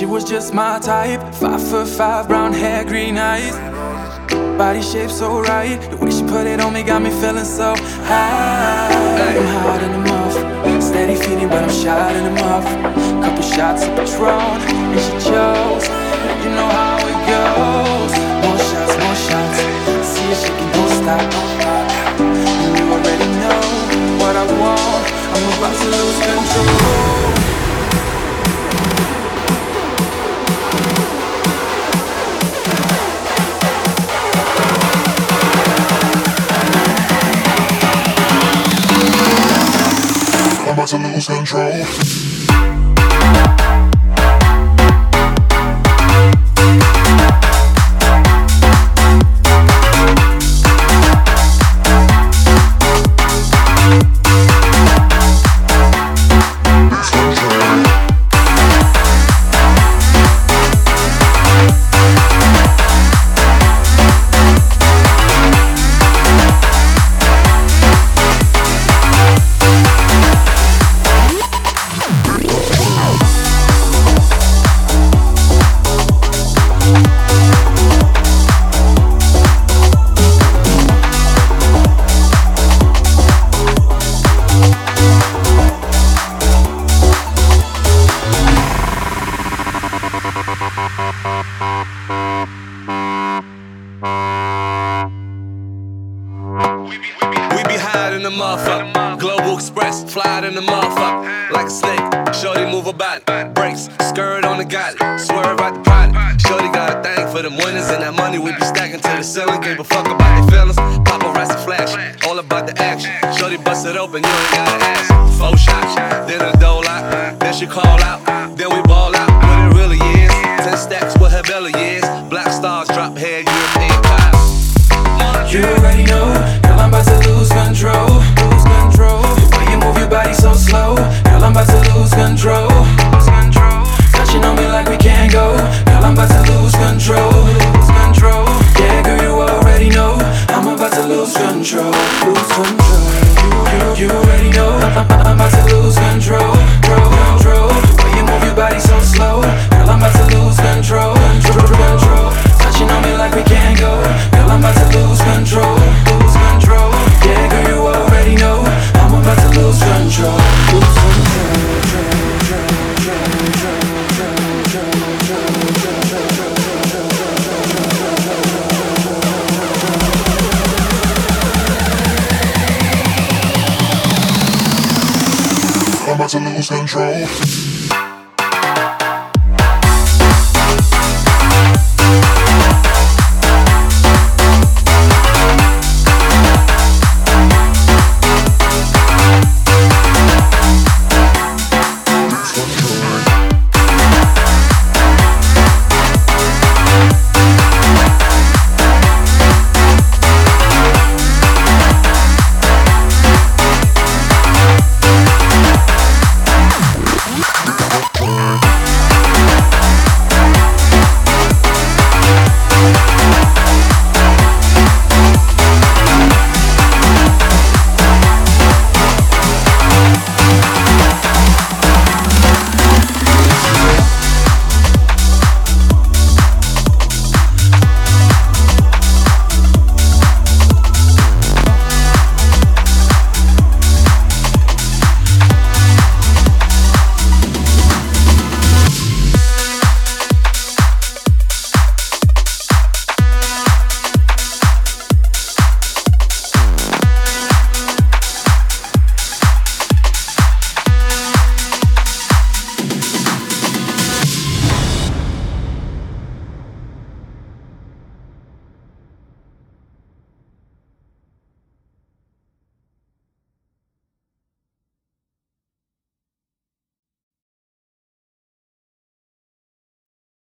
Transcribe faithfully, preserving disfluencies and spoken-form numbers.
she was just my type. Five foot five, brown hair, green eyes. Body shape so right. The way she put it on me got me feeling so high. I'm hot in the muff, steady feeding but I'm shot in the muff. Couple shots of Patron and she chose. You know how it goes. More shots, more shots. See her shaking, don't stop. And you already know what I want. I'm about to lose control. I'm about to lose control. Global Express, fly in the motherfucker like a snake. Shorty move her body, brakes, skirt on the got it. Swerve out the potty. Shorty got a thing for them winners and that money we be stacking to the ceiling. Gave a fuck about their feelings. Paparazzi flash, all about the action. Shorty bust it open, you ain't gotta ask. Four shots, then a dole out, then she call out, then we ball out. What it really is, ten stacks what her belly is. Black stars drop head, European pie. You already know, girl, I'm about to lose control. Lose control. The way you move your body so slow, girl, I'm about to lose control. Lose control. Touching on me like we can't go, girl, I'm about to lose control. Lose control. Yeah, girl, you already know, I'm about to lose control. Lose control. You, you, you already know, I'm, I'm about to lose control. Control, control. The way you move your body so slow, girl, I'm about to lose control. Control, control. Touching on me like we can't go, girl, I'm about to lose control. Lose control. Yeah, girl, you already know, I'm about to lose control. Lose control. I'm about to lose control.